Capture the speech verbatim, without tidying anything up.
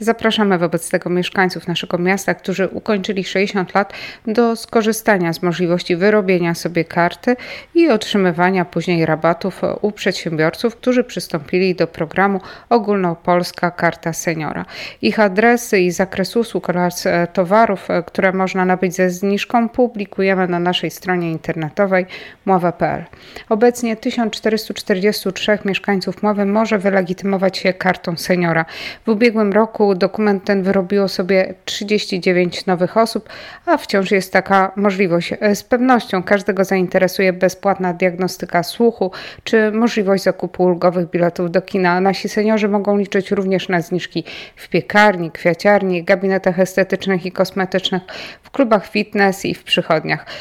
Zapraszamy wobec tego mieszkańców naszego miasta, którzy ukończyli sześćdziesiąt lat, do skorzystania z możliwości wyrobienia sobie karty i otrzymywania później rabatów u przedsiębiorców, którzy przystąpili do programu Ogólnopolska Karta Seniora. Ich adresy i zakres usług oraz towarów, które można nabyć ze zniżką, publikujemy na naszej stronie internetowej mława kropka p l. Obecnie tysiąc czterysta czterdzieści trzy mieszkańców Mławy może wylegitymować się kartą seniora. W ubiegłym roku dokument ten wyrobiło sobie trzydzieści dziewięć nowych osób, a wciąż jest taka możliwość. Z pewnością każdego zainteresuje bezpłatna diagnostyka słuchu czy możliwość zakupu ulgowych biletów do kina. Nasi seniorzy mogą liczyć również na zniżki w piekarni, kwiaciarni, gabinetach estetycznych i kosmetycznych, w klubach fitness i w przychodniach.